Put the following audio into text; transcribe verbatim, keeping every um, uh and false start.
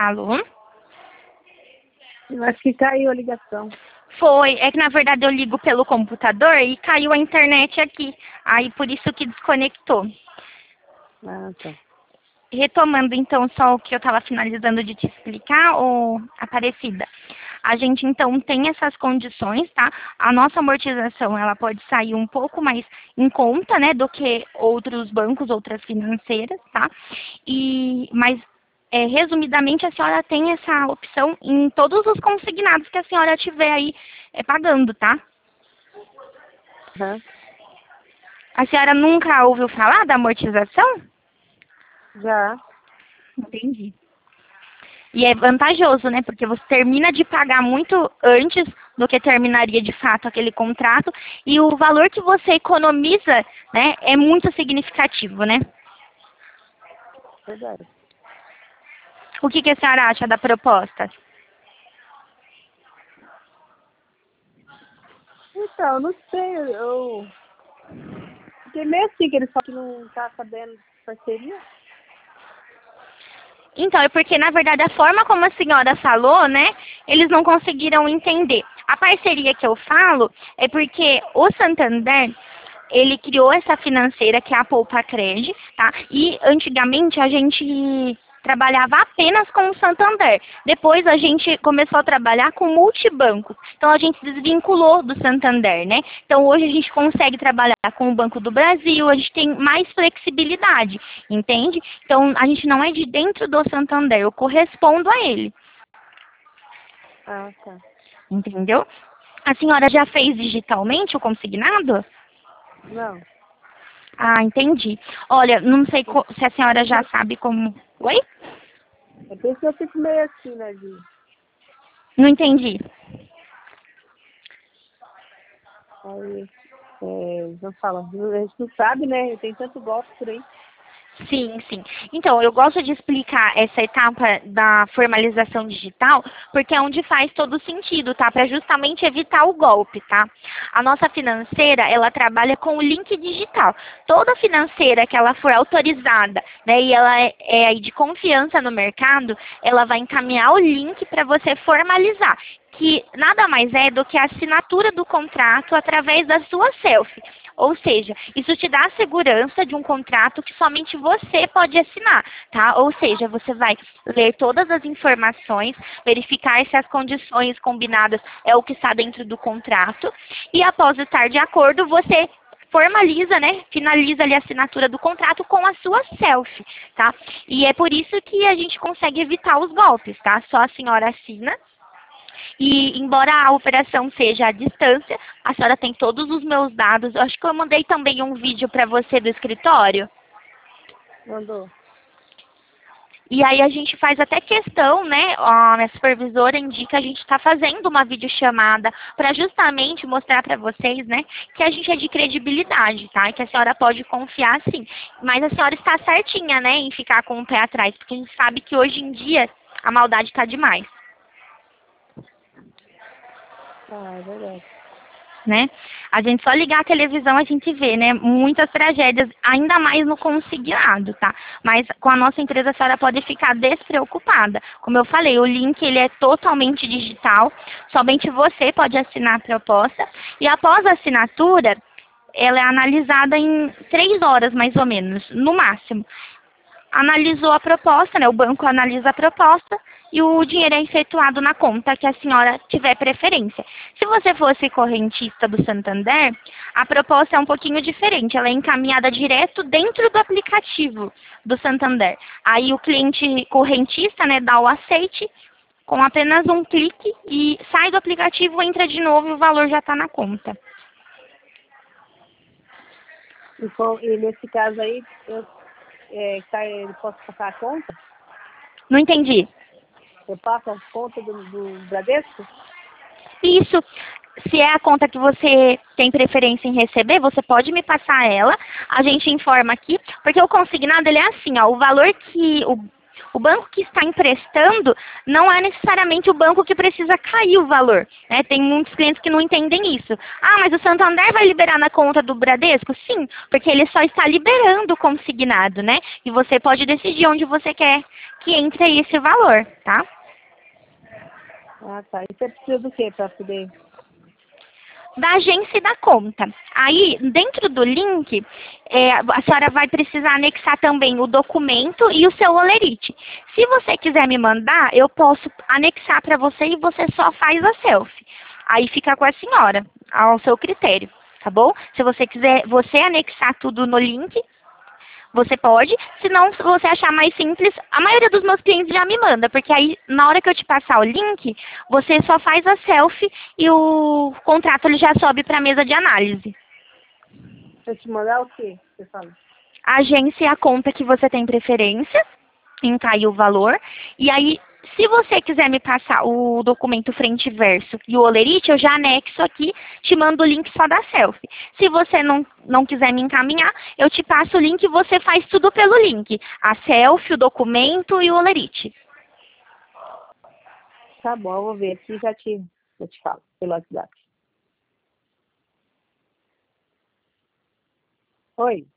Alô? Eu acho que caiu a ligação. Foi, é que na verdade eu ligo pelo computador e caiu a internet aqui. Aí por isso que desconectou. Ah, tá. Retomando então só o que eu estava finalizando de te explicar, ô Aparecida. A gente então tem essas condições, tá? A nossa amortização ela pode sair um pouco mais em conta, né, do que outros bancos, outras financeiras, tá? E mas é, resumidamente a senhora tem essa opção em todos os consignados que a senhora tiver aí é, pagando, tá? Uhum. A senhora nunca ouviu falar da amortização? Já. Entendi. E é vantajoso, né? Porque você termina de pagar muito antes do que terminaria de fato aquele contrato e o valor que você economiza, né, é muito significativo, né? Verdade. O que, que a senhora acha da proposta? Então, não sei, eu fiquei meio assim, que ele falou que não tá sabendo de parceria. Então, é porque, na verdade, a forma como a senhora falou, né, eles não conseguiram entender. A parceria que eu falo é porque o Santander, ele criou essa financeira que é a Poupa Cred, tá? E antigamente a gente trabalhava apenas com o Santander. Depois a gente começou a trabalhar com multibanco. Então a gente desvinculou do Santander, né? Então hoje a gente consegue trabalhar com o Banco do Brasil, a gente tem mais flexibilidade, entende? Então a gente não é de dentro do Santander, eu correspondo a ele, Ah, tá. entendeu? A senhora já fez digitalmente o consignado? Não. Ah, entendi. Olha, não sei co- se a senhora já sabe como... Oi? É por isso que eu fico meio assim, né, de... Não entendi. Aí, é, não fala, a gente não sabe, né? Tem tanto golpe por aí. Sim, sim. Então, eu gosto de explicar essa etapa da formalização digital, porque é onde faz todo sentido, tá? Para justamente evitar o golpe, tá? A nossa financeira, ela trabalha com o link digital. Toda financeira que ela for autorizada, né, e ela é, é aí de confiança no mercado, ela vai encaminhar o link para você formalizar, que nada mais é do que a assinatura do contrato através da sua selfie. Ou seja, isso te dá a segurança de um contrato que somente você pode assinar, tá? Ou seja, você vai ler todas as informações, verificar se as condições combinadas é o que está dentro do contrato e após estar de acordo, você formaliza, né? Finaliza ali a assinatura do contrato com a sua selfie, tá? E é por isso que a gente consegue evitar os golpes, tá? Só a senhora assina. E, embora a operação seja à distância, a senhora tem todos os meus dados. Eu acho que eu mandei também um vídeo para você do escritório. Mandou. E aí a gente faz até questão, né? A minha supervisora indica a gente está fazendo uma videochamada para justamente mostrar para vocês, né, que a gente é de credibilidade, tá? E que a senhora pode confiar sim. Mas a senhora está certinha, né, em ficar com o pé atrás, porque a gente sabe que hoje em dia a maldade está demais. Ah, é verdade. Né? A gente só ligar a televisão a gente vê, né? Muitas tragédias, ainda mais no consignado, tá? Mas com a nossa empresa a senhora pode ficar despreocupada. Como eu falei, o link ele é totalmente digital, somente você pode assinar a proposta e após a assinatura, ela é analisada em três horas mais ou menos, no máximo. Analisou a proposta, né? O banco analisa a proposta e o dinheiro é efetuado na conta que a senhora tiver preferência. Se você fosse correntista do Santander, a proposta é um pouquinho diferente. Ela é encaminhada direto dentro do aplicativo do Santander. Aí o cliente correntista, né, dá o aceite com apenas um clique e sai do aplicativo, entra de novo e o valor já está na conta. E, com, e nesse caso aí, eu, é, tá, eu posso passar a conta? Não entendi. Eu passo a conta do, do Bradesco? Isso, se é a conta que você tem preferência em receber, você pode me passar ela, a gente informa aqui, porque o consignado ele é assim, ó, o valor que o, O banco que está emprestando não é necessariamente o banco que precisa cair o valor, né? Tem muitos clientes que não entendem isso. Ah, mas o Santander vai liberar na conta do Bradesco? Sim, porque ele só está liberando o consignado, né? E você pode decidir onde você quer que entre esse valor, tá? Ah, tá. E você precisa do que para poder... Da agência e da conta. Aí, dentro do link, é, a senhora vai precisar anexar também o documento e o seu olerite. Se você quiser me mandar, eu posso anexar para você e você só faz a selfie. Aí fica com a senhora, ao seu critério, tá bom? Se você quiser você anexar tudo no link, você pode. Se não, se você achar mais simples, a maioria dos meus clientes já me manda, porque aí, na hora que eu te passar o link, você só faz a selfie e o contrato ele já sobe para a mesa de análise. Eu te mandar o quê? Você fala. A agência é a conta que você tem preferência em cair o valor. E aí, se você quiser me passar o documento frente e verso e o olerite, eu já anexo aqui, te mando o link só da selfie. Se você não, não quiser me encaminhar, eu te passo o link e você faz tudo pelo link. A selfie, o documento e o olerite. Tá bom, eu vou ver aqui e já te, eu te falo pelo WhatsApp. Oi.